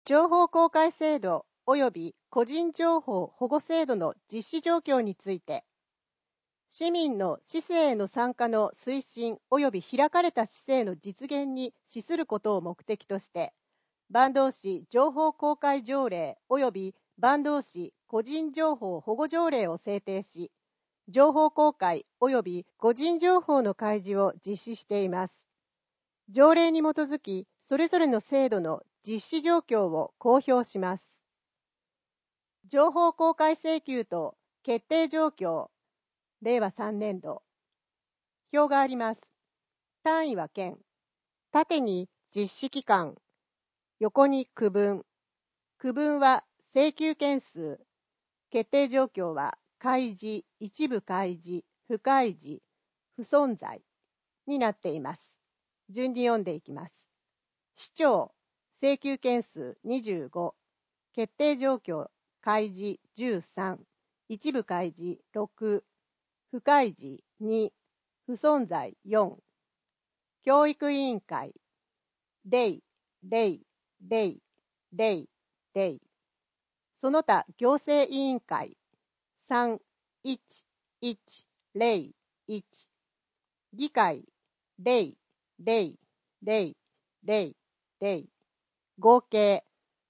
情報公開制度及び個人情報保護制度の実施状況について、市民の市政への参加の推進及び開かれた市政の実現に資することを目的として、坂東市情報公開条例及び坂東市個人情報保護条例を制定し、情報公開及び個人情報の開示を実施しています。条例に基づき、それぞれの制度の実施状況を公表します。情報公開請求と決定状況、令和3年度。表があります。単位は県。縦に実施期間。横に区分。区分は請求件数。決定状況は開示、一部開示、不開示、不存在になっています。順に読んでいきます。市長、請求件数25、決定状況、開示13、一部開示6、不開示2、不存在4、教育委員会、0、0、0、0、0、その他行政委員会、3、1、1、0、1、議会、0、0、0、0、0、合計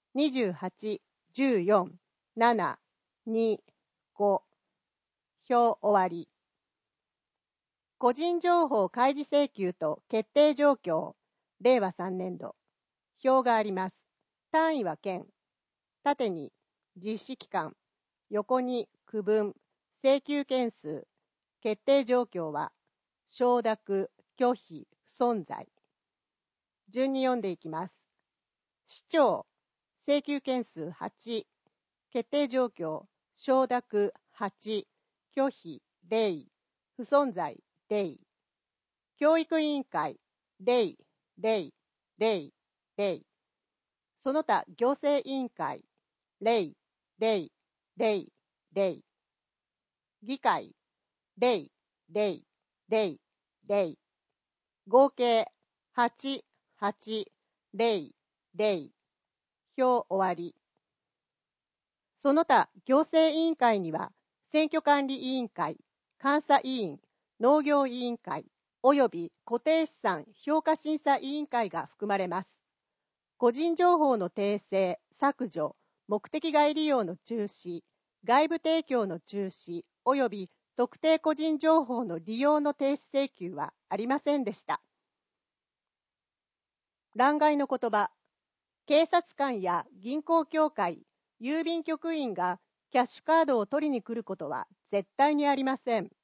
28、14、7、2、5、表終わり。個人情報開示請求と決定状況、令和3年度。表があります。単位は県。縦に実施期間。横に区分。請求件数。決定状況は承諾、拒否、不存在。順に読んでいきます。市長、請求件数8、決定状況、承諾8、拒否0、不存在0、教育委員会0、0、0、0、その他行政委員会0、0、0、0、議会0、0、0、0、合計8、8、0、0、表終わり。その他行政委員会には選挙管理委員会、監査委員、農業委員会および固定資産評価審査委員会が含まれます。個人情報の訂正、削除、目的外利用の中止、外部提供の中止および特定個人情報の利用の停止請求はありませんでした。欄外の言葉。警察官や銀行協会、郵便局員がキャッシュカードを取りに来ることは絶対にありません。